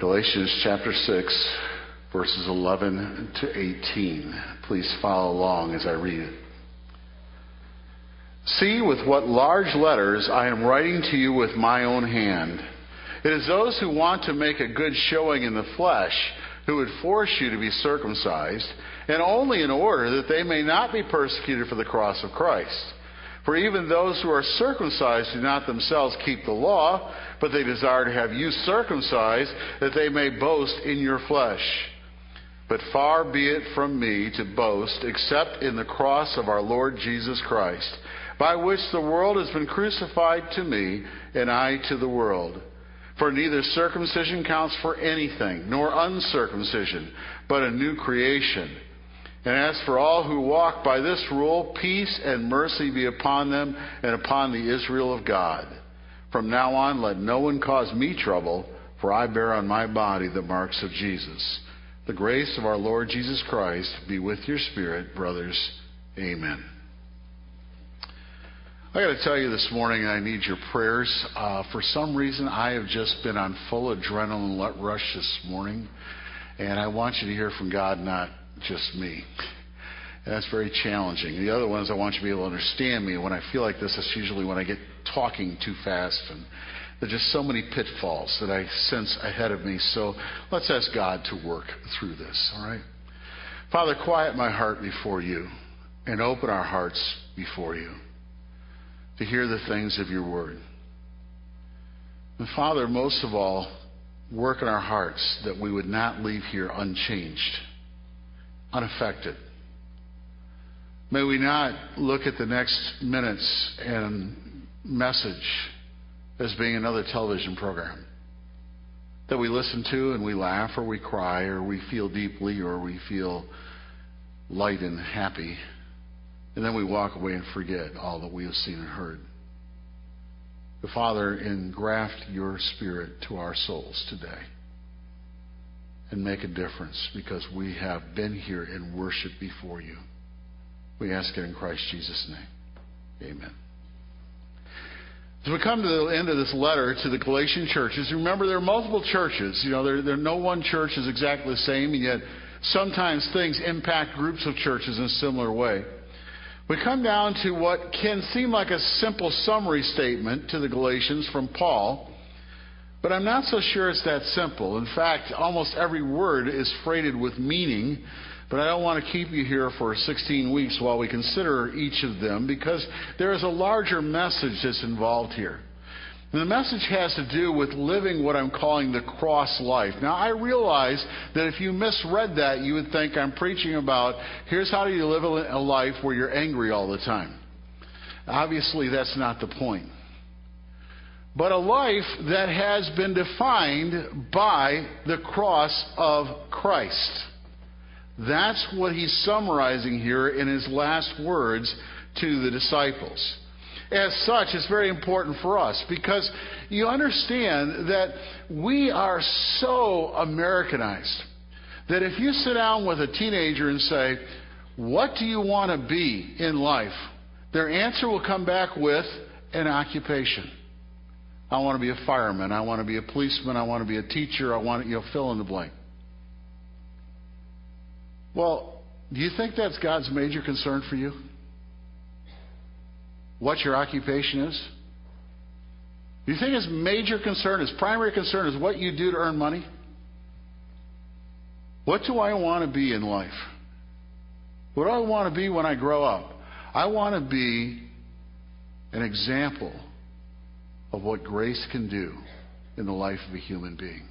Galatians chapter 6, verses 11 to 18. Please follow along as I read it. See with what large letters I am writing to you with my own hand. It is those who want to make a good showing in the flesh who would force you to be circumcised, and only in order that they may not be persecuted for the cross of Christ. For even those who are circumcised do not themselves keep the law, but they desire to have you circumcised, that they may boast in your flesh. But far be it from me to boast, except in the cross of our Lord Jesus Christ, by which the world has been crucified to me, and I to the world. For neither circumcision counts for anything, nor uncircumcision, but a new creation. And as for all who walk by this rule, peace and mercy be upon them and upon the Israel of God. From now on, let no one cause me trouble, for I bear on my body the marks of Jesus. The grace of our Lord Jesus Christ be with your spirit, brothers. Amen. I got to tell you this morning, I need your prayers. For some reason, I have just been on full adrenaline rush this morning, and I want you to hear from God, not just me. And that's very challenging. The other ones, I want you to be able to understand me. When I feel like this, it's usually when I get talking too fast, and there's just so many pitfalls that I sense ahead of me. So let's ask God to work through this, all right? Father, quiet my heart before you and open our hearts before you to hear the things of your word. And Father, most of all, work in our hearts that we would not leave here unchanged, unaffected. May we not look at the next minutes and message as being another television program that we listen to and we laugh or we cry or we feel deeply or we feel light and happy, and then we walk away and forget all that we have seen and heard. But Father, engraft your spirit to our souls today and make a difference, because we have been here in worship before you. We ask it in Christ Jesus' name. Amen. As we come to the end of this letter to the Galatian churches, remember there are multiple churches. You know, no one church is exactly the same, and yet sometimes things impact groups of churches in a similar way. We come down to what can seem like a simple summary statement to the Galatians from Paul, but I'm not so sure it's that simple. In fact, almost every word is freighted with meaning, but I don't want to keep you here for 16 weeks while we consider each of them, because there is a larger message that's involved here. And the message has to do with living what I'm calling the cross life. Now, I realize that if you misread that, you would think I'm preaching about, here's how you live a life where you're angry all the time. Obviously, that's not the point. But a life that has been defined by the cross of Christ. That's what he's summarizing here in his last words to the disciples. As such, it's very important for us, because you understand that we are so Americanized that if you sit down with a teenager and say, what do you want to be in life? Their answer will come back with an occupation. I want to be a fireman. I want to be a policeman. I want to be a teacher. I want to, fill in the blank. Well, do you think that's God's major concern for you? What your occupation is? Do you think his major concern, his primary concern, is what you do to earn money? What do I want to be in life? What do I want to be when I grow up? I want to be an example of what grace can do in the life of a human being.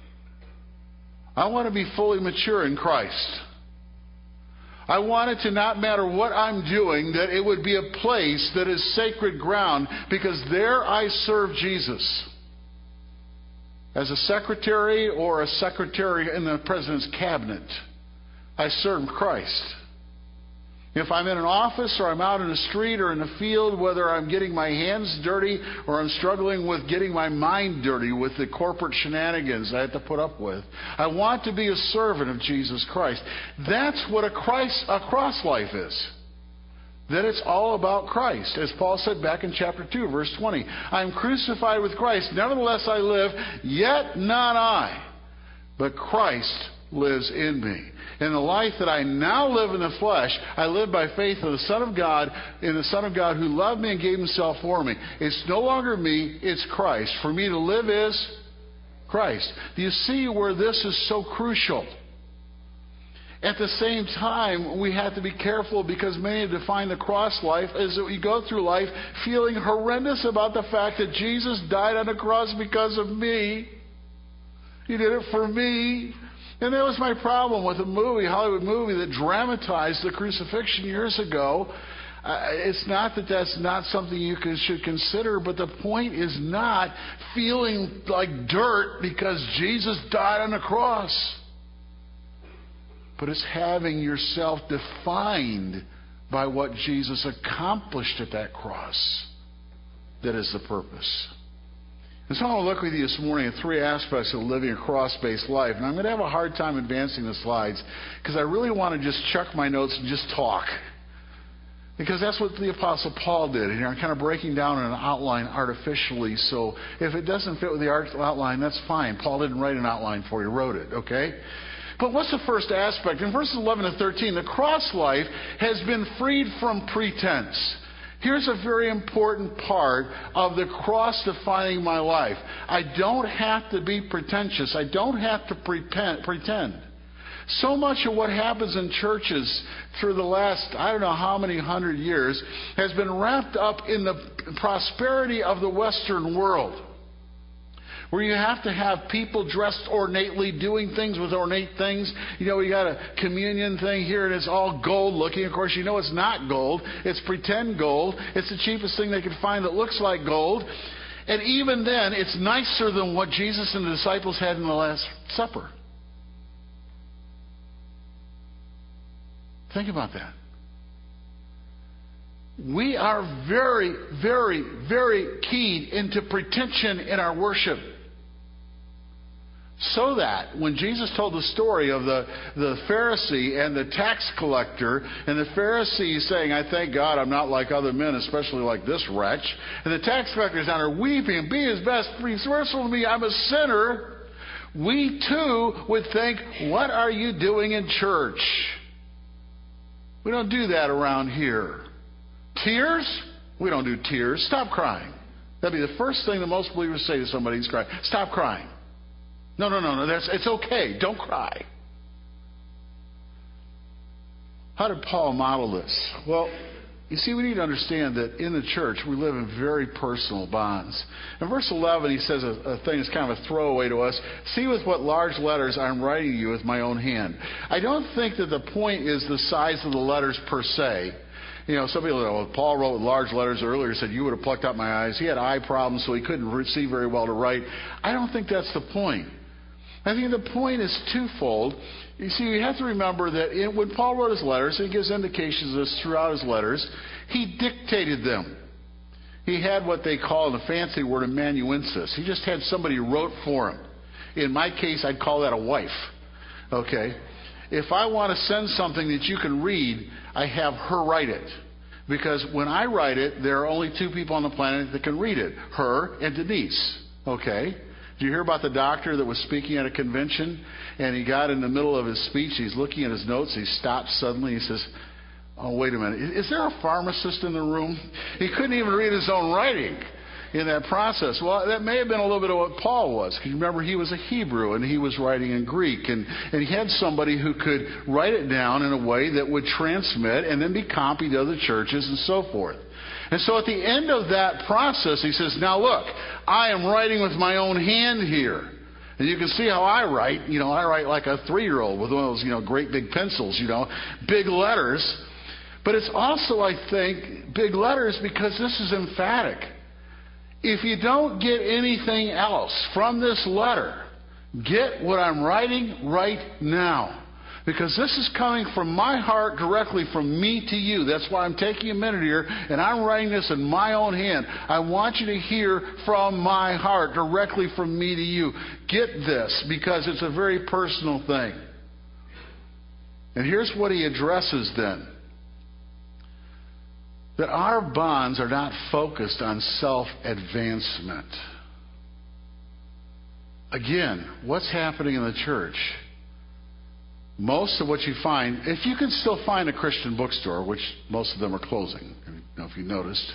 I want to be fully mature in Christ. I want it to not matter what I'm doing, that it would be a place that is sacred ground, because there I serve Jesus. As a secretary or a secretary in the president's cabinet, I serve Christ. If I'm in an office or I'm out in the street or in the field, whether I'm getting my hands dirty or I'm struggling with getting my mind dirty with the corporate shenanigans I have to put up with, I want to be a servant of Jesus Christ. That's what a cross life is. That it's all about Christ. As Paul said back in chapter 2, verse 20, I am crucified with Christ. Nevertheless I live, yet not I, but Christ lives in me. And the life that I now live in the flesh, I live by faith of the Son of God, in the Son of God who loved me and gave himself for me. It's no longer me, it's Christ. For me to live is Christ. Do you see where this is so crucial? At the same time, we have to be careful because many define the cross life as that we go through life feeling horrendous about the fact that Jesus died on the cross because of me. He did it for me. And that was my problem with a movie, Hollywood movie, that dramatized the crucifixion years ago. It's not that that's not something you should consider, but the point is not feeling like dirt because Jesus died on the cross. But it's having yourself defined by what Jesus accomplished at that cross that is the purpose. And so I want to look with you this morning at three aspects of living a cross-based life. And I'm going to have a hard time advancing the slides because I really want to just chuck my notes and just talk. Because that's what the Apostle Paul did. And I'm kind of breaking down an outline artificially. So if it doesn't fit with the outline, that's fine. Paul didn't write an outline for you. He wrote it, okay? But what's the first aspect? In verses 11 to 13, the cross life has been freed from pretense. Here's a very important part of the cross defining my life. I don't have to be pretentious. I don't have to pretend. So much of what happens in churches through the last, I don't know how many hundred years, has been wrapped up in the prosperity of the Western world, where you have to have people dressed ornately, doing things with ornate things. You know, we got a communion thing here, and it's all gold looking. Of course, you know it's not gold. It's pretend gold. It's the cheapest thing they can find that looks like gold. And even then, it's nicer than what Jesus and the disciples had in the Last Supper. Think about that. We are very, very, very keyed into pretension in our worship. So that when Jesus told the story of the Pharisee and the tax collector, and the Pharisee saying, I thank God I'm not like other men, especially like this wretch, and the tax collector is down there weeping, be his best, be merciful to me, I'm a sinner, we too would think, what are you doing in church? We don't do that around here. Tears? We don't do tears. Stop crying. That'd be the first thing that most believers say to somebody who's crying. Stop crying. No. It's okay. Don't cry. How did Paul model this? Well, you see, we need to understand that in the church, we live in very personal bonds. In verse 11, he says a thing that's kind of a throwaway to us. See with what large letters I'm writing to you with my own hand. I don't think that the point is the size of the letters per se. You know, some people say, well, Paul wrote with large letters earlier, said, you would have plucked out my eyes. He had eye problems, so he couldn't see very well to write. I don't think that's the point. I think the point is twofold. You see, you have to remember that when Paul wrote his letters, and he gives indications of this throughout his letters, he dictated them. He had what they call, in the fancy word, amanuensis. He just had somebody who wrote for him. In my case, I'd call that a wife. Okay? If I want to send something that you can read, I have her write it. Because when I write it, there are only two people on the planet that can read it. Her and Denise. Okay? Did you hear about the doctor that was speaking at a convention, and he got in the middle of his speech, he's looking at his notes, he stopped suddenly, he says, oh, wait a minute, is there a pharmacist in the room? He couldn't even read his own writing in that process. Well, that may have been a little bit of what Paul was, because remember, he was a Hebrew, and he was writing in Greek, and he had somebody who could write it down in a way that would transmit and then be copied to other churches and so forth. And so at the end of that process, he says, now look, I am writing with my own hand here. And you can see how I write. You know, I write like a 3-year-old with one of those, great big pencils, big letters. But it's also, I think, big letters because this is emphatic. If you don't get anything else from this letter, get what I'm writing right now. Because this is coming from my heart directly from me to you. That's why I'm taking a minute here and I'm writing this in my own hand. I want you to hear from my heart directly from me to you. Get this because it's a very personal thing. And here's what he addresses then. That our bonds are not focused on self-advancement. again, what's happening in the church? Most of what you find, if you can still find a Christian bookstore, which most of them are closing, I don't know if you noticed.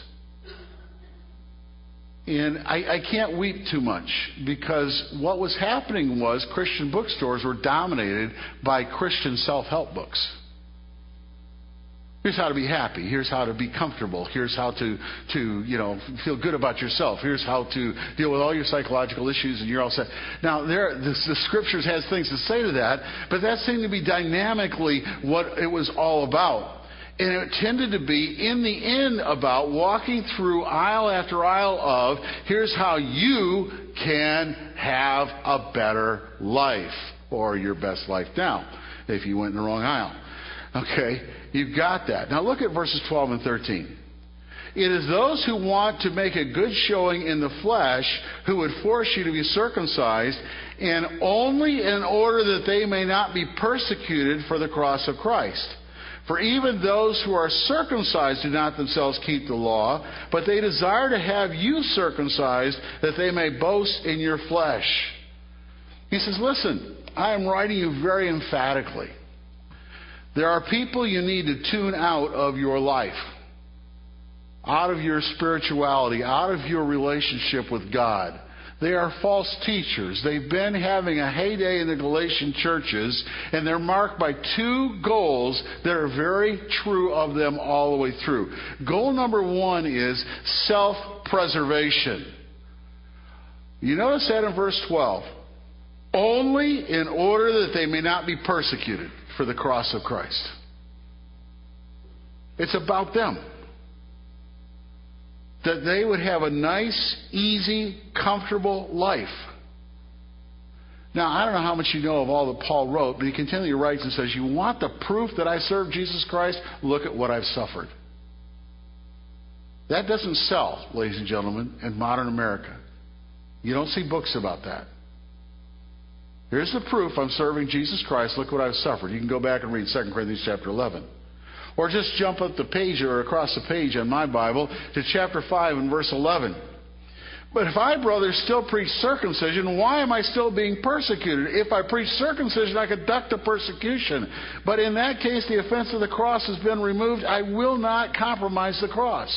And I can't weep too much, because what was happening was Christian bookstores were dominated by Christian self-help books. Here's how to be happy. Here's how to be comfortable. Here's how to feel good about yourself. Here's how to deal with all your psychological issues, and you're all set. Now, the Scriptures has things to say to that, but that seemed to be dynamically what it was all about. And it tended to be, in the end, about walking through aisle after aisle of, here's how you can have a better life, or your best life now, if you went in the wrong aisle. Okay, you've got that. Now look at verses 12 and 13. It is those who want to make a good showing in the flesh who would force you to be circumcised, and only in order that they may not be persecuted for the cross of Christ. For even those who are circumcised do not themselves keep the law, but they desire to have you circumcised, that they may boast in your flesh. He says, listen, I am writing you very emphatically. There are people you need to tune out of your life, out of your spirituality, out of your relationship with God. They are false teachers. They've been having a heyday in the Galatian churches, and they're marked by two goals that are very true of them all the way through. Goal number one is self-preservation. You notice that in verse 12. Only in order that they may not be persecuted for the cross of Christ. It's about them. That they would have a nice, easy, comfortable life. Now, I don't know how much you know of all that Paul wrote, but he continually writes and says, you want the proof that I serve Jesus Christ? Look at what I've suffered. That doesn't sell, ladies and gentlemen, in modern America. You don't see books about that. Here's the proof I'm serving Jesus Christ. Look what I've suffered. You can go back and read 2 Corinthians chapter 11. Or just jump up the page or across the page on my Bible to chapter 5 and verse 11. But if I, brothers, still preach circumcision, why am I still being persecuted? If I preach circumcision, I conduct a persecution. But in that case, the offense of the cross has been removed. I will not compromise the cross.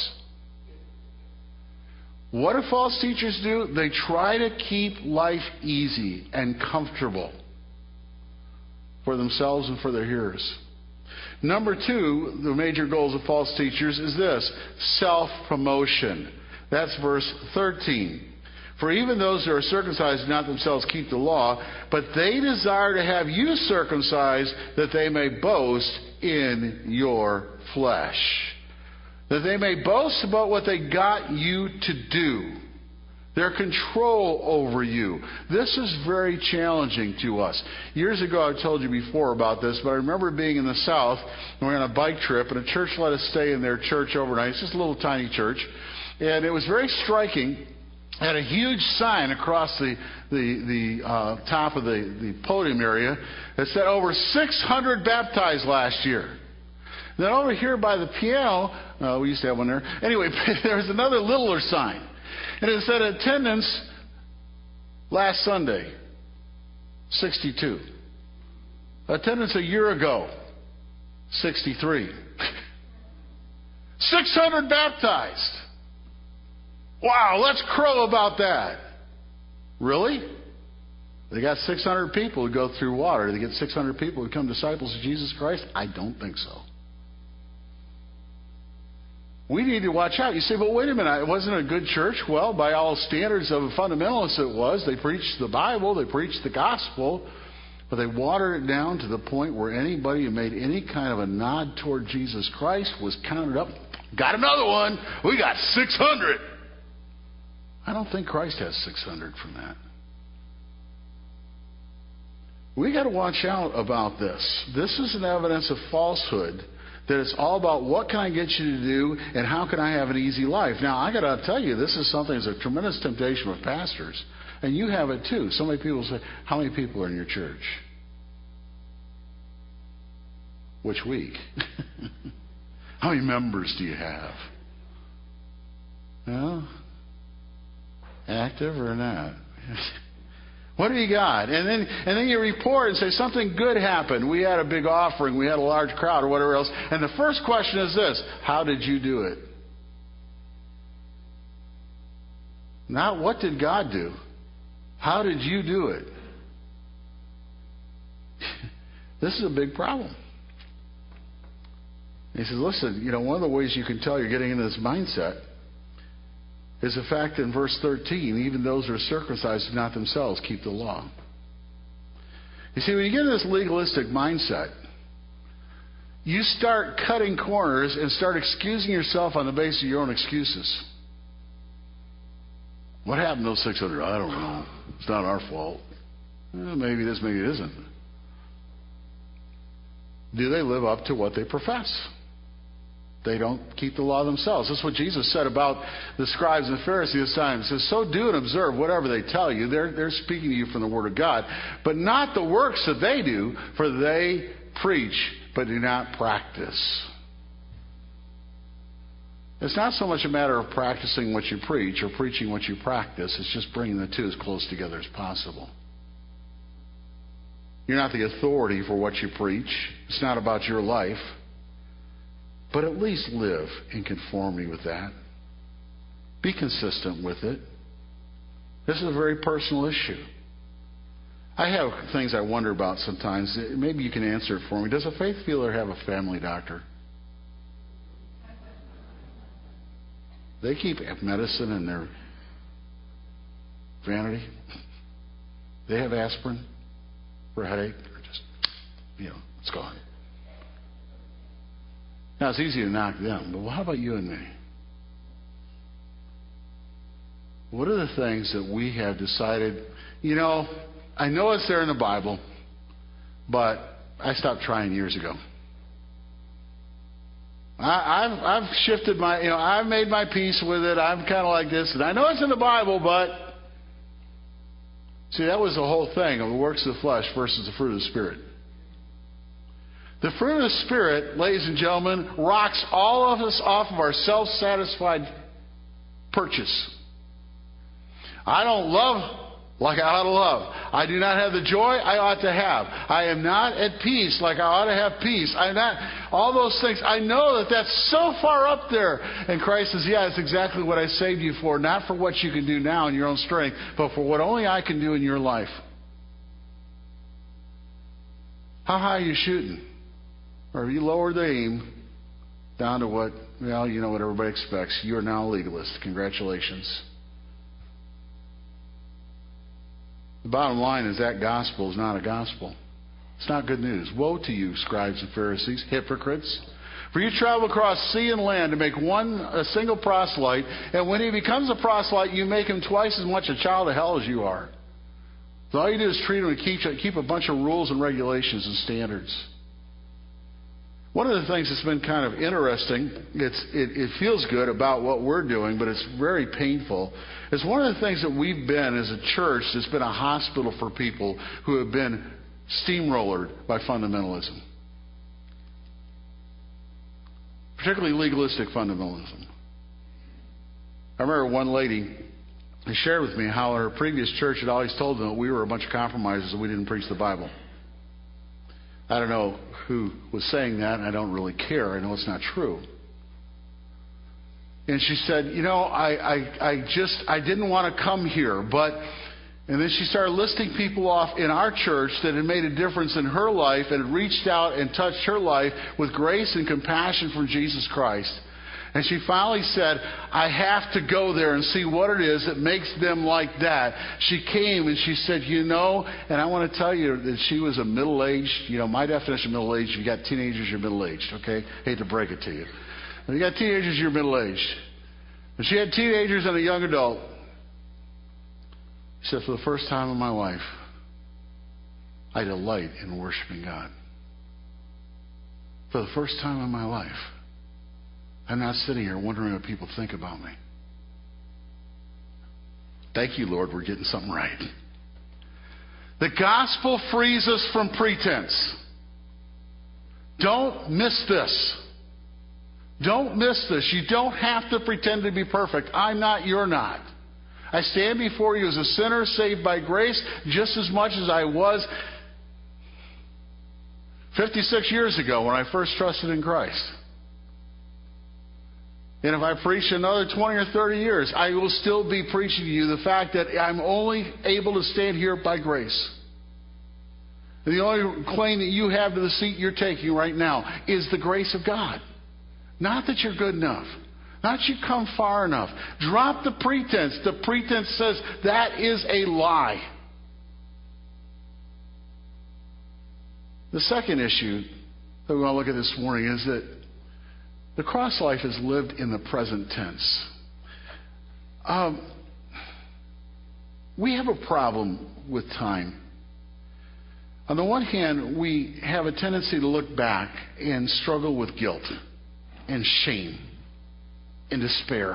What do false teachers do? They try to keep life easy and comfortable for themselves and for their hearers. Number two, the major goals of false teachers is this: self-promotion. That's verse 13. For even those who are circumcised do not themselves keep the law, but they desire to have you circumcised, that they may boast in your flesh. That they may boast about what they got you to do. Their control over you. This is very challenging to us. Years ago, I told you before about this, but I remember being in the South, and we were on a bike trip, and a church let us stay in their church overnight. It's just a little tiny church. And it was very striking. Had a huge sign across the top of the podium area that said over 600 baptized last year. Then over here by the piano, we used to have one there. Anyway, there was another littler sign. And it said attendance last Sunday, 62. Attendance a year ago, 63. 600 baptized. Wow, let's crow about that. Really? They got 600 people who go through water. They get 600 people who become disciples of Jesus Christ? I don't think so. We need to watch out. You say, but wait a minute, it wasn't a good church. Well, by all standards of fundamentalists it was. They preached the Bible, they preached the gospel, but they watered it down to the point where anybody who made any kind of a nod toward Jesus Christ was counted up. Got another one. We got 600. I don't think Christ has 600 from that. We got to watch out about this. This is an evidence of falsehood. That it's all about what can I get you to do and how can I have an easy life. Now, I got to tell you, this is something that's a tremendous temptation with pastors. And you have it too. So many people say, how many people are in your church? Which week? How many members do you have? Well, active or not? What do you got? And then you report and say something good happened. We had a big offering. We had a large crowd or whatever else. And the first question is this: how did you do it? Not what did God do? How did you do it? This is a big problem. He says, listen, one of the ways you can tell you're getting into this mindset is the fact that in verse 13, even those who are circumcised do not themselves keep the law. You see, when you get into this legalistic mindset, you start cutting corners and start excusing yourself on the basis of your own excuses. What happened to those 600? I don't know. It's not our fault. Well, maybe it is, maybe it isn't. Do they live up to what they profess? They don't keep the law themselves. That's what Jesus said about the scribes and the Pharisees this time. He says, so do and observe whatever they tell you. They're speaking to you from the Word of God. But not the works that they do, for they preach but do not practice. It's not so much a matter of practicing what you preach or preaching what you practice. It's just bringing the two as close together as possible. You're not the authority for what you preach. It's not about your life. But at least live in conformity with that. Be consistent with it. This is a very personal issue. I have things I wonder about sometimes. Maybe you can answer it for me. Does a faith healer have a family doctor? They keep medicine in their vanity. They have aspirin for a headache, or just, it's gone. Now, it's easy to knock them, but how about you and me? What are the things that we have decided, I know it's there in the Bible, but I stopped trying years ago. I've shifted I've made my peace with it. I'm kind of like this, and I know it's in the Bible, but see, that was the whole thing of the works of the flesh versus the fruit of the Spirit. The fruit of the Spirit, ladies and gentlemen, rocks all of us off of our self-satisfied purchase. I don't love like I ought to love. I do not have the joy I ought to have. I am not at peace like I ought to have peace. I'm not, all those things. I know that that's so far up there. And Christ says, yeah, it's exactly what I saved you for. Not for what you can do now in your own strength, but for what only I can do in your life. How high are you shooting? Or have you lowered the aim down to what everybody expects? You are now a legalist. Congratulations. The bottom line is that gospel is not a gospel. It's not good news. Woe to you, scribes and Pharisees, hypocrites! For you travel across sea and land to make a single proselyte, and when he becomes a proselyte, you make him twice as much a child of hell as you are. So all you do is treat him and keep a bunch of rules and regulations and standards. One of the things that's been kind of interesting, it feels good about what we're doing, but it's very painful, is one of the things that we've been as a church that's been a hospital for people who have been steamrollered by fundamentalism. Particularly legalistic fundamentalism. I remember one lady shared with me how her previous church had always told them that we were a bunch of compromisers and we didn't preach the Bible. I don't know who was saying that, and I don't really care. I know it's not true. And she said, I didn't want to come here, but... And then she started listing people off in our church that had made a difference in her life and had reached out and touched her life with grace and compassion from Jesus Christ. And she finally said, I have to go there and see what it is that makes them like that. She came and she said, and I want to tell you that she was a middle-aged, my definition of middle-aged, if you got teenagers, you're middle-aged, okay? Hate to break it to you. If you got teenagers, you're middle-aged. And she had teenagers and a young adult. She said, for the first time in my life, I delight in worshiping God. For the first time in my life, I'm not sitting here wondering what people think about me. Thank you, Lord, we're getting something right. The gospel frees us from pretense. Don't miss this. Don't miss this. You don't have to pretend to be perfect. I'm not, you're not. I stand before you as a sinner saved by grace just as much as I was 56 years ago when I first trusted in Christ. And if I preach another 20 or 30 years, I will still be preaching to you the fact that I'm only able to stand here by grace. And the only claim that you have to the seat you're taking right now is the grace of God. Not that you're good enough. Not that you come far enough. Drop the pretense. The pretense says that is a lie. The second issue that we want to look at this morning is that the cross life is lived in the present tense. We have a problem with time. On the one hand, we have a tendency to look back and struggle with guilt and shame and despair.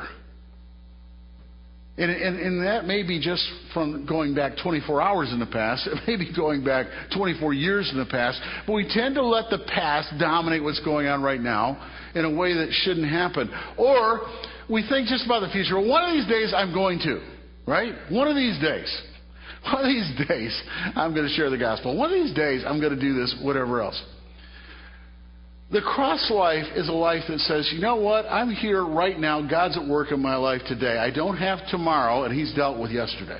And that may be just from going back 24 hours in the past. It may be going back 24 years in the past. But we tend to let the past dominate what's going on right now in a way that shouldn't happen. Or we think just about the future. Well, one of these days I'm going to, right? One of these days. One of these days I'm going to share the gospel. One of these days I'm going to do this, whatever else. The cross life is a life that says, you know what? I'm here right now. God's at work in my life today. I don't have tomorrow, and He's dealt with yesterday.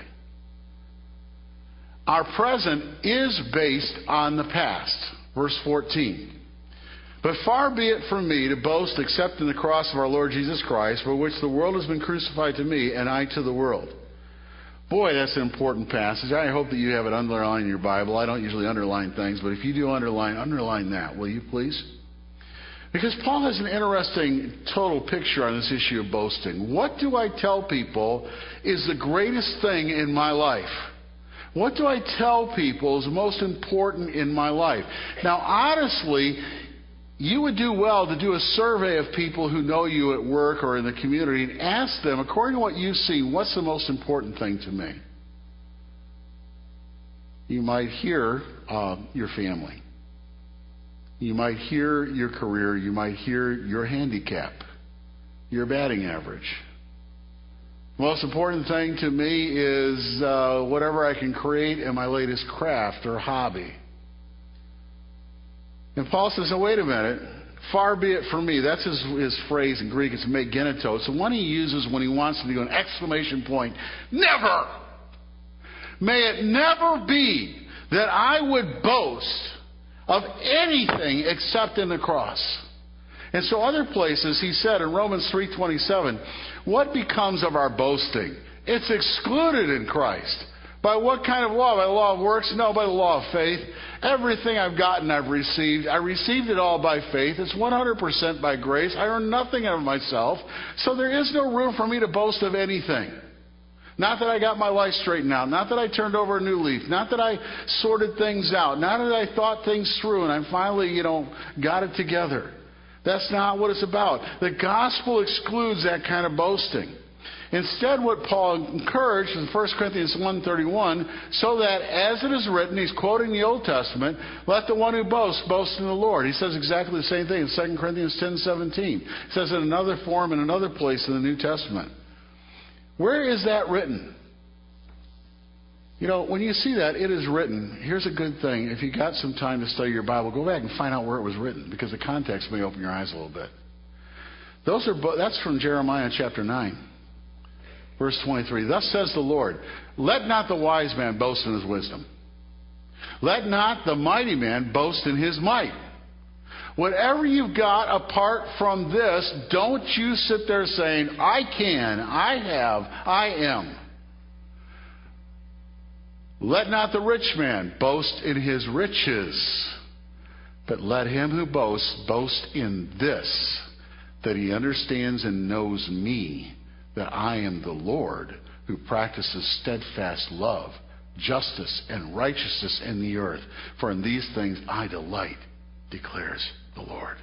Our present is based on the past. Verse 14. But far be it from me to boast except in the cross of our Lord Jesus Christ, for which the world has been crucified to me, and I to the world. Boy, that's an important passage. I hope that you have it underlined in your Bible. I don't usually underline things, but if you do underline that, will you please? Because Paul has an interesting total picture on this issue of boasting. What do I tell people is the greatest thing in my life? What do I tell people is most important in my life? Now, honestly, you would do well to do a survey of people who know you at work or in the community and ask them, according to what you see, what's the most important thing to me? You might hear your family. You might hear your career. You might hear your handicap, your batting average. The most important thing to me is whatever I can create in my latest craft or hobby. And Paul says, oh, wait a minute. Far be it from me. That's his phrase in Greek. It's me geneto. It's the one he uses when he wants to do an exclamation point. Never! May it never be that I would boast of anything except in the cross. And so other places, he said in Romans 3:27, what becomes of our boasting? It's excluded in Christ. By what kind of law? By the law of works? No, by the law of faith. Everything I've gotten, I've received. I received it all by faith. It's 100% by grace. I earn nothing of myself. So there is no room for me to boast of anything. Not that I got my life straightened out. Not that I turned over a new leaf. Not that I sorted things out. Not that I thought things through and I finally, got it together. That's not what it's about. The gospel excludes that kind of boasting. Instead, what Paul encouraged in 1 Corinthians 1:31, so that as it is written, he's quoting the Old Testament, let the one who boasts, boast in the Lord. He says exactly the same thing in 2 Corinthians 10:17. He says it in another form in another place in the New Testament. Where is that written? When you see that, it is written. Here's a good thing. If you got some time to study your Bible, go back and find out where it was written, because the context may open your eyes a little bit. That's from Jeremiah chapter 9, verse 23. Thus says the Lord, let not the wise man boast in his wisdom. Let not the mighty man boast in his might. Whatever you've got apart from this, don't you sit there saying, I can, I have, I am. Let not the rich man boast in his riches, but let him who boasts boast in this, that he understands and knows me, that I am the Lord, who practices steadfast love, justice, and righteousness in the earth. For in these things I delight, declares the Lord.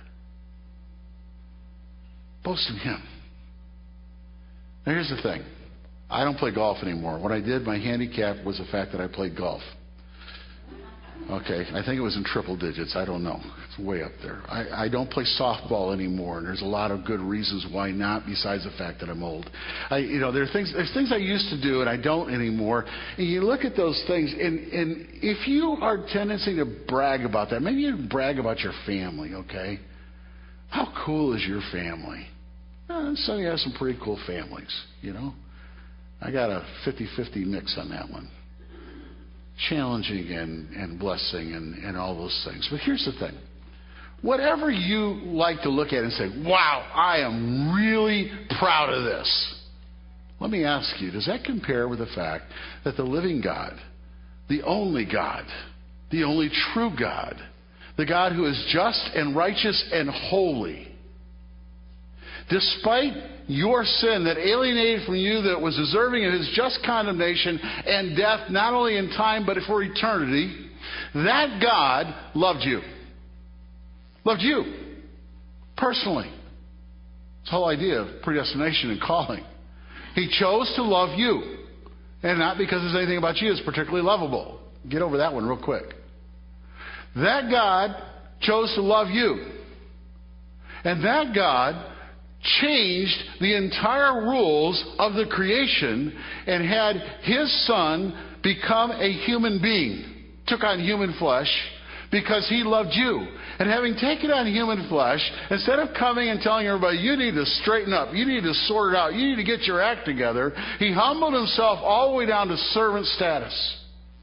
Boast in Him. Now here's the thing. I don't play golf anymore. What I did, my handicap was the fact that I played golf. Okay, I think it was in triple digits. I don't know. It's way up there. I don't play softball anymore, and there's a lot of good reasons why not, besides the fact that I'm old. There's things I used to do and I don't anymore. And you look at those things, and if you are tendency to brag about that, maybe you brag about your family, okay? How cool is your family? Some of you have some pretty cool families, you know. I got a 50-50 mix on that one. Challenging and blessing and all those things. But here's the thing. Whatever you like to look at and say, wow, I am really proud of this. Let me ask you, does that compare with the fact that the living God, the only true God, the God who is just and righteous and holy, despite your sin that alienated from you, that was deserving of his just condemnation and death, not only in time but for eternity, that God loved you. Loved you. Personally. It's the whole idea of predestination and calling. He chose to love you. And not because there's anything about you that's particularly lovable. Get over that one real quick. That God chose to love you. And that God changed the entire rules of the creation and had his son become a human being. Took on human flesh because he loved you. And having taken on human flesh, instead of coming and telling everybody, you need to straighten up, you need to sort it out, you need to get your act together, he humbled himself all the way down to servant status.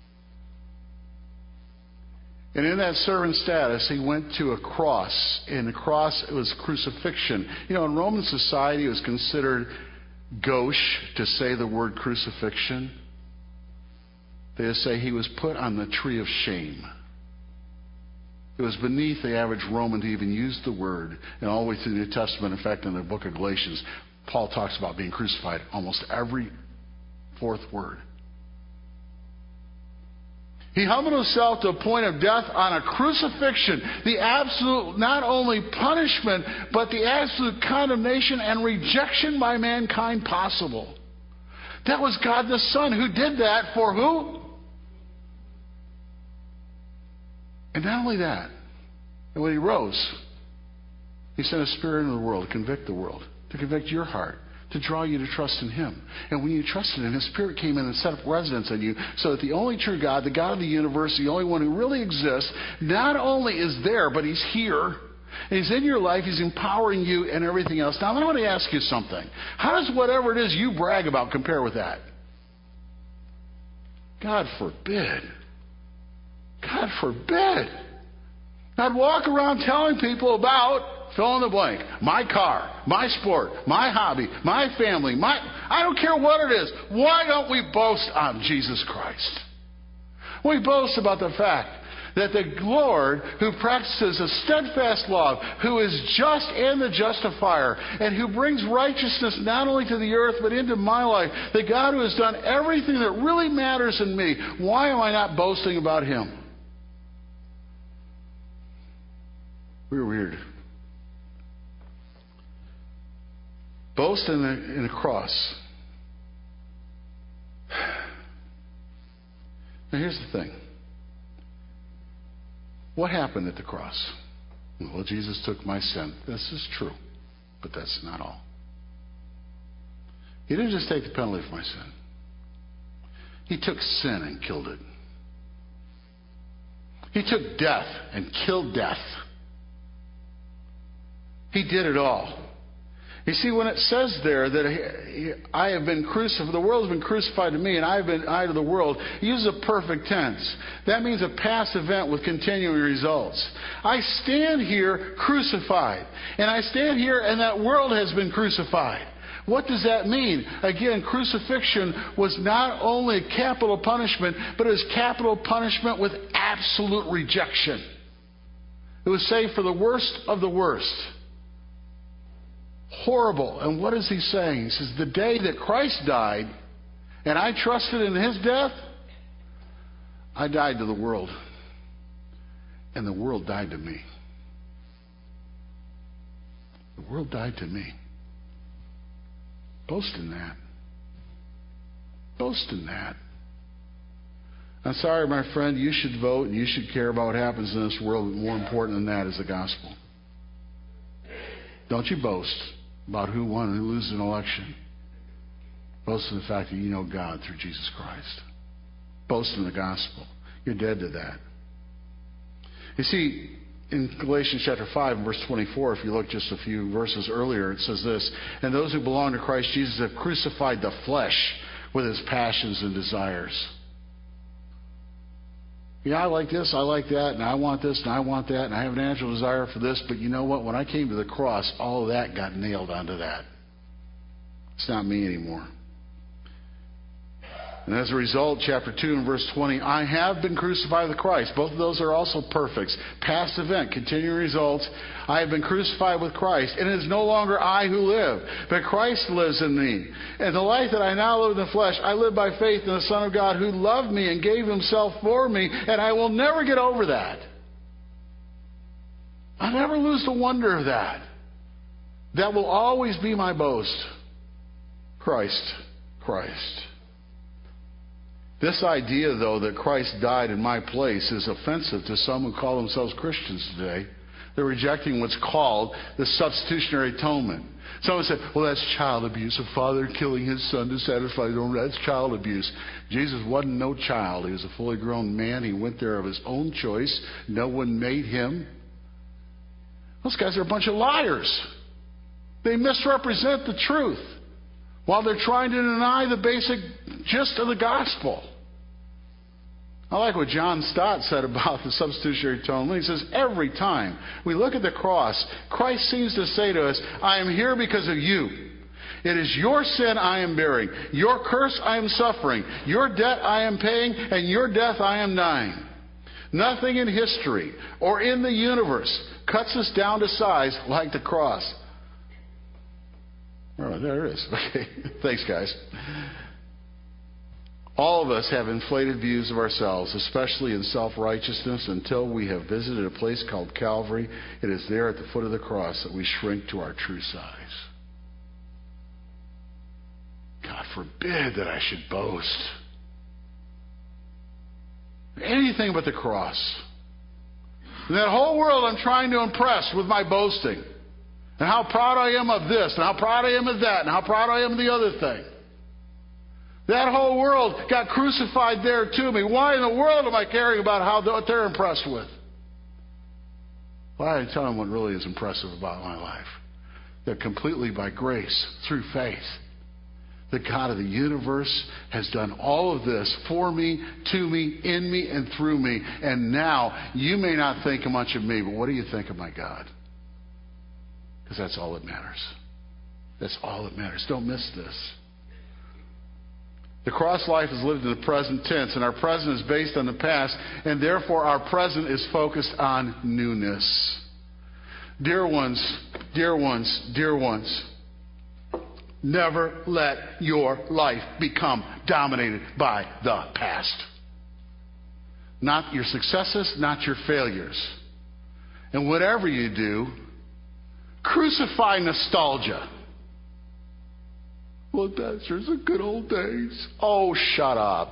And in that servant status, he went to a cross. And the cross, it was crucifixion. You know, in Roman society, it was considered gauche to say the word crucifixion. They would say he was put on the tree of shame. It was beneath the average Roman to even use the word. And all the way through the New Testament, in fact, in the book of Galatians, Paul talks about being crucified almost every fourth word. He humbled himself to a point of death on a crucifixion. The absolute, not only punishment, but the absolute condemnation and rejection by mankind possible. That was God the Son who did that for who? And not only that, and when he rose, he sent a Spirit into the world to convict the world, to convict your heart, to draw you to trust in him. And when you trusted him, his Spirit came in and set up residence in you, so that the only true God, the God of the universe, the only one who really exists, not only is there, but he's here. And he's in your life. He's empowering you and everything else. Now, I want to ask you something. How does whatever it is you brag about compare with that? God forbid. God forbid. I'd walk around telling people about fill in the blank. My car, my sport, my hobby, my family, I don't care what it is. Why don't we boast on Jesus Christ? We boast about the fact that the Lord, who practices a steadfast love, who is just and the justifier, and who brings righteousness not only to the earth but into my life, the God who has done everything that really matters in me, why am I not boasting about him? We're weird. Boast in a cross. Now here's the thing. What happened at the cross? Well, Jesus took my sin. This is true, but that's not all. He didn't just take the penalty for my sin. He took sin and killed it. He took death and killed death. He did it all. You see, when it says there that I have been crucified, the world has been crucified to me, and I have been I to the world, he uses a perfect tense. That means a past event with continuing results. I stand here crucified, and I stand here, and that world has been crucified. What does that mean? Again, crucifixion was not only a capital punishment, but it was capital punishment with absolute rejection. It was saved for the worst of the worst. Horrible. And what is he saying? He says, the day that Christ died and I trusted in his death, I died to the world. And the world died to me. The world died to me. Boast in that. Boast in that. I'm sorry, my friend, you should vote and you should care about what happens in this world, but more important than that is the gospel. Don't you boast about who won and who loses an election. Boast in the fact that you know God through Jesus Christ. Boast in the gospel. You're dead to that. You see, in Galatians chapter 5 and verse 24, if you look just a few verses earlier, it says this, "And those who belong to Christ Jesus have crucified the flesh with its passions and desires." Yeah, I like this, I like that, and I want this, and I want that, and I have a natural desire for this, but you know what? When I came to the cross, all of that got nailed onto that. It's not me anymore. And as a result, chapter 2 and verse 20, "I have been crucified with Christ." Both of those are also perfects. Past event, continuing results. "I have been crucified with Christ, and it is no longer I who live, but Christ lives in me. And the life that I now live in the flesh, I live by faith in the Son of God who loved me and gave himself for me, and I will never get over that." I never lose the wonder of that. That will always be my boast. Christ, Christ. This idea, though, that Christ died in my place is offensive to some who call themselves Christians today. They're rejecting what's called the substitutionary atonement. Someone said, "Well, that's child abuse. A father killing his son to satisfy his own. That's child abuse." Jesus wasn't no child. He was a fully grown man. He went there of his own choice. No one made him. Those guys are a bunch of liars. They misrepresent the truth while they're trying to deny the basic gist of the gospel. I like what John Stott said about the substitutionary atonement. He says, every time we look at the cross, Christ seems to say to us, "I am here because of you. It is your sin I am bearing. Your curse I am suffering. Your debt I am paying, and your death I am dying." Nothing in history or in the universe cuts us down to size like the cross. Oh, there it is. Okay. Thanks, guys. All of us have inflated views of ourselves, especially in self-righteousness, until we have visited a place called Calvary. It is there at the foot of the cross that we shrink to our true size. God forbid that I should boast. Anything but the cross. And that whole world I'm trying to impress with my boasting. And how proud I am of this, and how proud I am of that, and how proud I am of the other thing. That whole world got crucified there to me. Why in the world am I caring about what they're impressed with? Well, I tell them what really is impressive about my life. That completely by grace, through faith, the God of the universe has done all of this for me, to me, in me, and through me. And now, you may not think much of me, but what do you think of my God? Because that's all that matters. That's all that matters. Don't miss this. The cross life is lived in the present tense, and our present is based on the past, and therefore our present is focused on newness. Dear ones, dear ones, dear ones, never let your life become dominated by the past. Not your successes, not your failures. And whatever you do, crucify nostalgia. Well, Pastor, the good old days. Oh, shut up.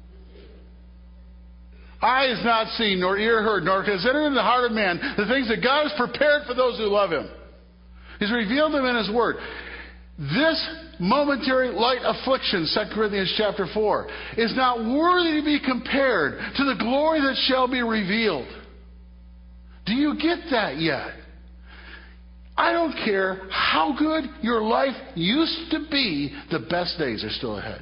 Eye has not seen, nor ear heard, nor has entered into the heart of man the things that God has prepared for those who love Him. He's revealed them in His Word. This momentary light affliction, 2 Corinthians chapter 4, is not worthy to be compared to the glory that shall be revealed. Do you get that yet? I don't care how good your life used to be, the best days are still ahead.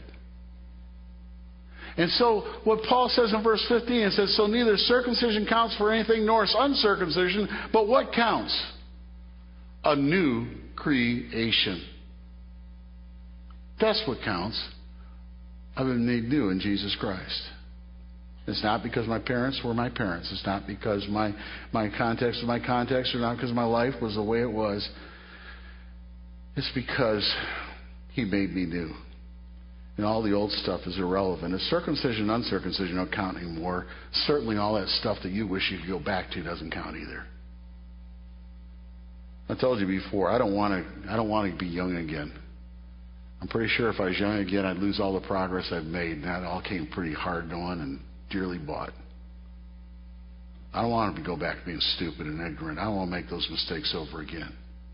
And so what Paul says in verse 15, it says, "So neither circumcision counts for anything nor uncircumcision, but what counts? A new creation." That's what counts. I've been made new in Jesus Christ. It's not because my parents were my parents. It's not because my context was my context, or not because my life was the way it was. It's because He made me new. And all the old stuff is irrelevant. If circumcision and uncircumcision don't count anymore, certainly all that stuff that you wish you could go back to doesn't count either. I told you before, I don't want to be young again. I'm pretty sure if I was young again, I'd lose all the progress I've made. And that all came pretty hard on and dearly bought. I don't want to go back to being stupid and ignorant. I don't want to make those mistakes over again.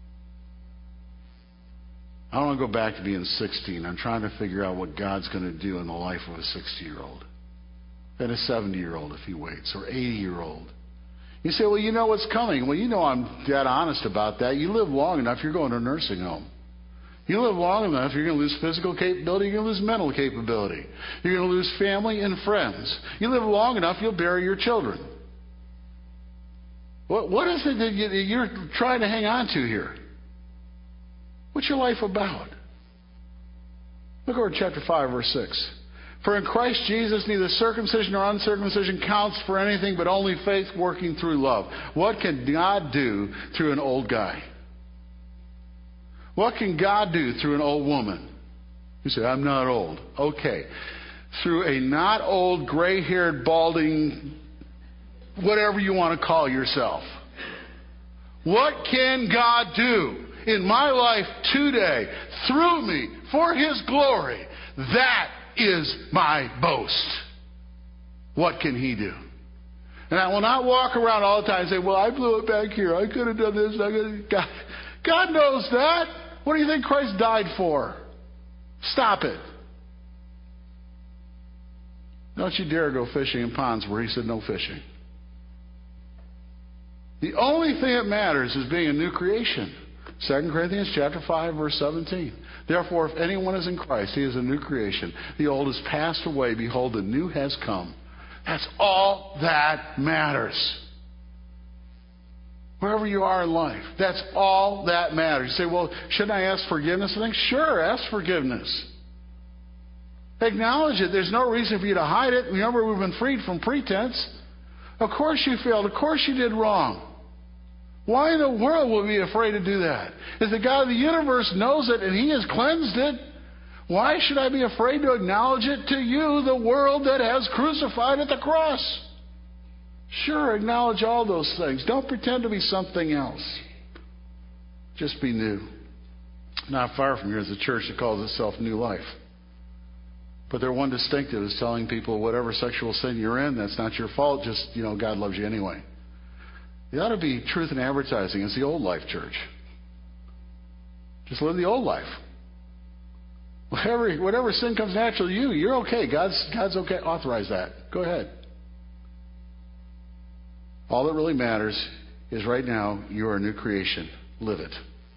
I don't want to go back to being 16. I'm trying to figure out what God's going to do in the life of a 60-year-old. And a 70-year-old if he waits, or 80-year-old. You say, well, you know what's coming. Well, you know I'm dead honest about that. You live long enough, you're going to a nursing home. You live long enough, you're going to lose physical capability, you're going to lose mental capability. You're going to lose family and friends. You live long enough, you'll bury your children. What is it that you're trying to hang on to here? What's your life about? Look over chapter 5, verse 6. For in Christ Jesus neither circumcision nor uncircumcision counts for anything but only faith working through love. What can God do through an old guy? What can God do through an old woman? You say, I'm not old. Okay. Through a not old, gray-haired, balding, whatever you want to call yourself. What can God do in my life today, through me, for His glory? That is my boast. What can He do? And I will not walk around all the time and say, well, I blew it back here. I could have done this. God knows that. What do you think Christ died for? Stop it. Don't you dare go fishing in ponds where He said no fishing. The only thing that matters is being a new creation. 2 Corinthians chapter 5, verse 17. Therefore, if anyone is in Christ, he is a new creation. The old has passed away. Behold, the new has come. That's all that matters. Wherever you are in life, that's all that matters. You say, well, shouldn't I ask forgiveness? I think, sure, ask forgiveness. Acknowledge it. There's no reason for you to hide it. Remember, we've been freed from pretense. Of course you failed. Of course you did wrong. Why in the world would we be afraid to do that? If the God of the universe knows it and He has cleansed it, why should I be afraid to acknowledge it to you, the world that has crucified at the cross? Sure, acknowledge all those things. Don't pretend to be something else. Just be new. Not far from here is a church that calls itself New Life. But their one distinctive is telling people whatever sexual sin you're in, that's not your fault. Just, God loves you anyway. It ought to be truth in advertising. It's the old life church. Just live the old life. Whatever sin comes naturally to you, you're okay. God's okay. Authorize that. Go ahead. All that really matters is right now you are a new creation. Live it.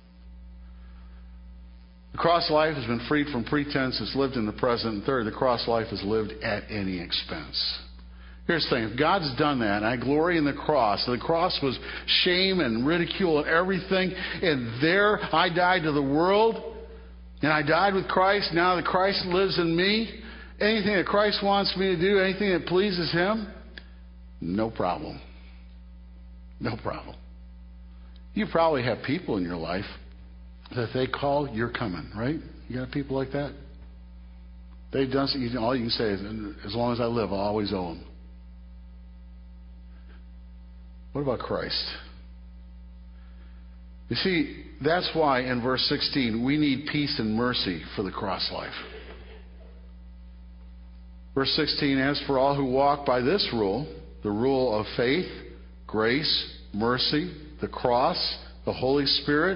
The cross life has been freed from pretense. It's lived in the present. And third, the cross life is lived at any expense. Here's the thing. If God's done that, and I glory in the cross was shame and ridicule and everything, and there I died to the world, and I died with Christ. Now that Christ lives in me, anything that Christ wants me to do, anything that pleases Him, no problem. No problem. You probably have people in your life that they call, you're coming, right? You got people like that? They've done something. All you can say is, as long as I live, I'll always owe them. What about Christ? You see, that's why in verse 16 we need peace and mercy for the cross life. Verse 16, as for all who walk by this rule, the rule of faith, grace, mercy, the cross, the Holy Spirit,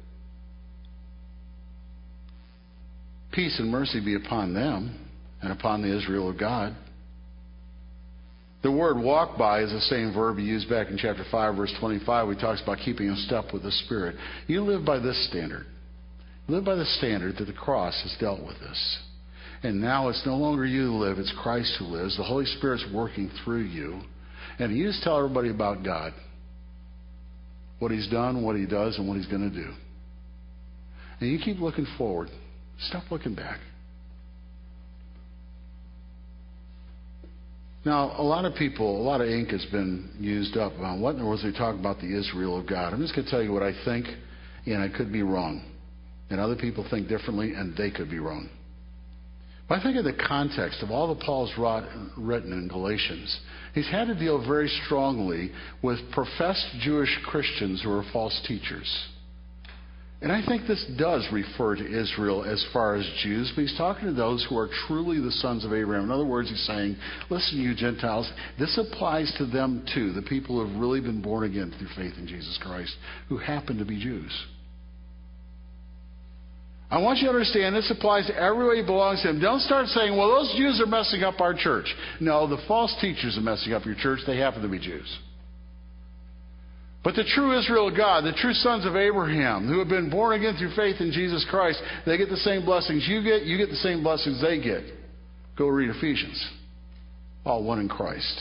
peace and mercy be upon them and upon the Israel of God. The word walk by is the same verb he used back in chapter 5, verse 25, where he talks about keeping in step with the Spirit. You live by this standard. Live by the standard that the cross has dealt with this. And now it's no longer you who live, it's Christ who lives. The Holy Spirit's working through you. And you just tell everybody about God. What He's done, what He does, and what He's going to do. And you keep looking forward. Stop looking back. Now, a lot of ink has been used up on what in the world they talk about the Israel of God. I'm just going to tell you what I think, and I could be wrong. And other people think differently, and they could be wrong. But I think in the context of all that Paul's written in Galatians, he's had to deal very strongly with professed Jewish Christians who are false teachers. And I think this does refer to Israel as far as Jews, but he's talking to those who are truly the sons of Abraham. In other words, he's saying, listen, you Gentiles, this applies to them too, the people who have really been born again through faith in Jesus Christ, who happen to be Jews. I want you to understand this applies to everybody who belongs to him. Don't start saying, well, those Jews are messing up our church. No, the false teachers are messing up your church. They happen to be Jews. But the true Israel of God, the true sons of Abraham, who have been born again through faith in Jesus Christ, they get the same blessings you get the same blessings they get. Go read Ephesians. All one in Christ.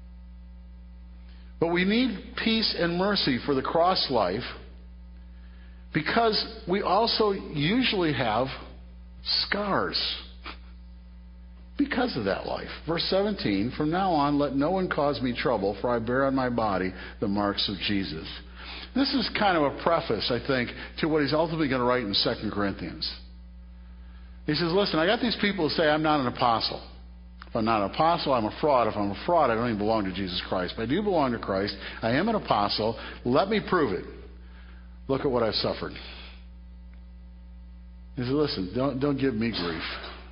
But we need peace and mercy for the cross life because we also usually have scars because of that life. Verse 17, from now on, let no one cause me trouble, for I bear on my body the marks of Jesus. This is kind of a preface, I think, to what he's ultimately going to write in 2 Corinthians. He says, listen, I got these people who say I'm not an apostle. If I'm not an apostle, I'm a fraud. If I'm a fraud, I don't even belong to Jesus Christ. But I do belong to Christ. I am an apostle. Let me prove it. Look at what I've suffered. He says, listen, don't give me grief.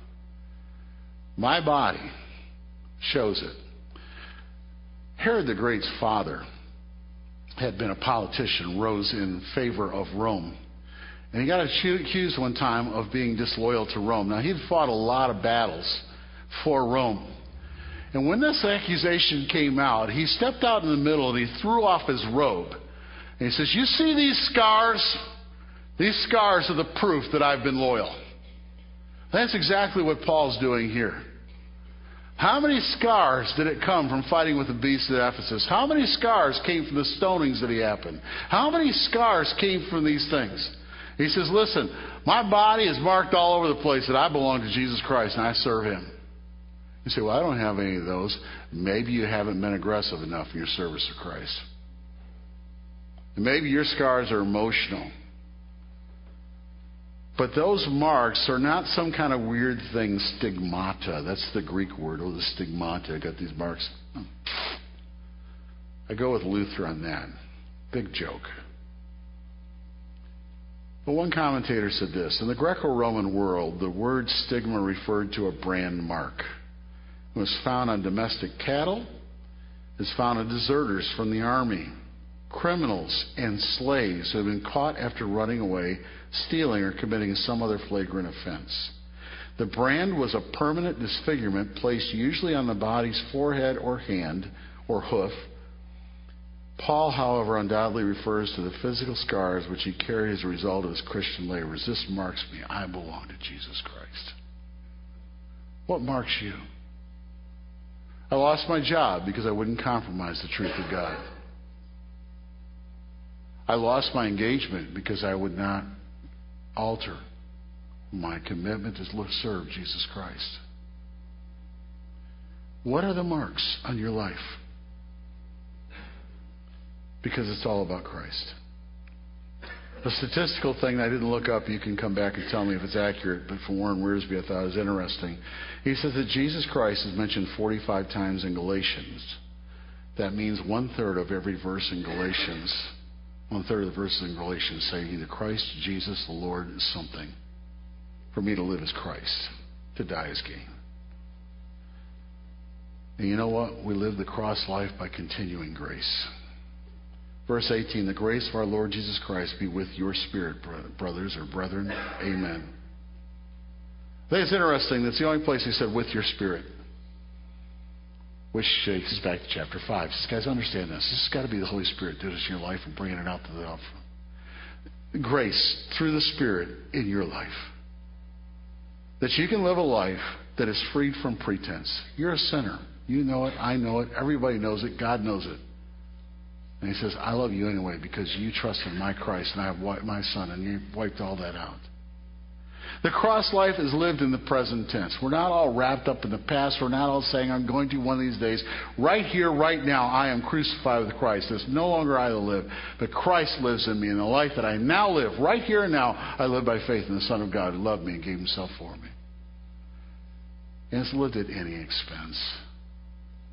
My body shows it. Herod the Great's father had been a politician, rose in favor of Rome. And he got accused one time of being disloyal to Rome. Now, he'd fought a lot of battles for Rome. And when this accusation came out, he stepped out in the middle and he threw off his robe. And he says, you see these scars? These scars are the proof that I've been loyal. That's exactly what Paul's doing here. How many scars did it come from fighting with the beast at Ephesus? How many scars came from the stonings that he happened? How many scars came from these things? He says, listen, my body is marked all over the place that I belong to Jesus Christ and I serve him. You say, well, I don't have any of those. Maybe you haven't been aggressive enough in your service to Christ. And maybe your scars are emotional. But those marks are not some kind of weird thing, stigmata. That's the Greek word, the stigmata. I got these marks. I go with Luther on that. Big joke. But one commentator said this, in the Greco-Roman world, the word stigma referred to a brand mark. It was found on domestic cattle. It's found on deserters from the army, criminals, and slaves who have been caught after running away, stealing, or committing some other flagrant offense. The brand was a permanent disfigurement placed usually on the body's forehead or hand or hoof. Paul, however, undoubtedly refers to the physical scars which he carried as a result of his Christian labors. This marks me. I belong to Jesus Christ. What marks you? I lost my job because I wouldn't compromise the truth of God. I lost my engagement because I would not alter my commitment to serve Jesus Christ. What are the marks on your life? Because it's all about Christ. The statistical thing I didn't look up, you can come back and tell me if it's accurate, but from Warren Wiersbe I thought it was interesting. He says that Jesus Christ is mentioned 45 times in Galatians. That means 1/3 of every verse in Galatians, 1/3 of the verses in Galatians say either Christ, Jesus, the Lord is something. For me to live as Christ, to die as gain. And you know what? We live the cross life by continuing grace. Verse 18, the grace of our Lord Jesus Christ be with your spirit, brothers or brethren. Amen. I think it's interesting. That's the only place he said, with your spirit. Which takes us back to chapter 5. He says, guys, understand this. This has got to be the Holy Spirit doing this in your life and bringing it out to the upfront. Grace through the Spirit in your life. That you can live a life that is freed from pretense. You're a sinner. You know it. I know it. Everybody knows it. God knows it. And he says, I love you anyway because you trusted in my Christ and I have wiped my Son and you wiped all that out. The cross life is lived in the present tense. We're not all wrapped up in the past. We're not all saying, I'm going to one of these days. Right here, right now, I am crucified with Christ. It's no longer I that live, but Christ lives in me. And the life that I now live, right here and now, I live by faith in the Son of God who loved me and gave himself for me. And it's lived at any expense.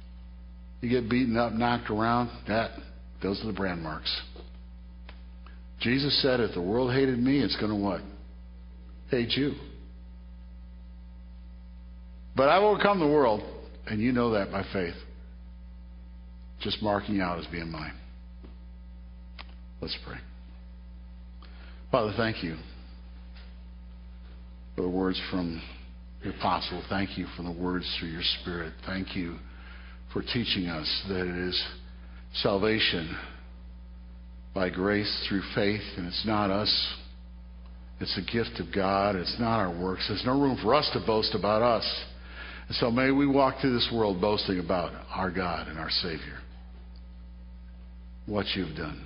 You get beaten up, knocked around, those are the brand marks. Jesus said, if the world hated me, it's going to what? Hate you. But I've overcome the world, and you know that by faith. Just marking you out as being mine. Let's pray. Father, thank you for the words from the apostle. Thank you for the words through your Spirit. Thank you for teaching us that it is salvation by grace through faith, and it's not us. It's a gift of God. It's not our works. There's no room for us to boast about us. And so may we walk through this world boasting about our God and our Savior, what you've done.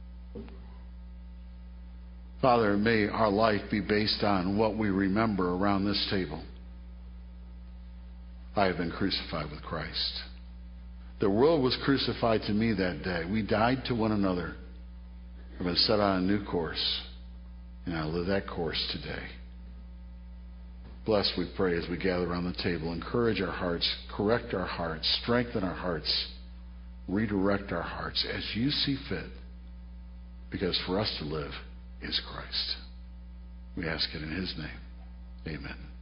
Father, may our life be based on what we remember around this table. I have been crucified with Christ. The world was crucified to me that day. We died to one another. I've been set on a new course, and I live that course today. Bless, we pray, as we gather around the table. Encourage our hearts, correct our hearts, strengthen our hearts, redirect our hearts as you see fit, because for us to live is Christ. We ask it in his name. Amen.